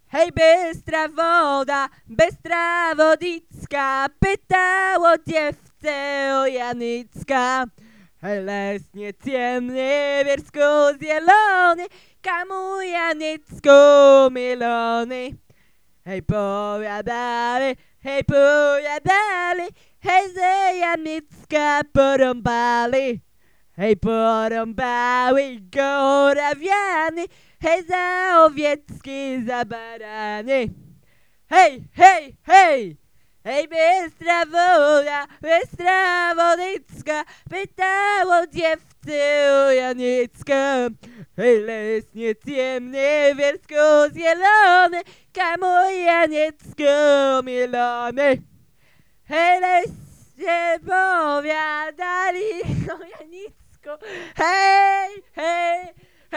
Hej, bystra woda, bystra wodicka, pytało dziewczę o Janicka. Hej, lesnie ciemny, wiersku zielony, kamu Janicku milony. Hej, powiadali, hej, że Janicka porąbali. Hej, porąbały go rawiany, hej, za owieczki, za barany. Hej, hej, hej! Hej, bystra wodicka, pytało dziewczę o Janicka. Hej, lesnie ciemny, wiersku zielony, kamu Janicko milony. Hej, leśnie powiadali o Janicku. Hej, hej,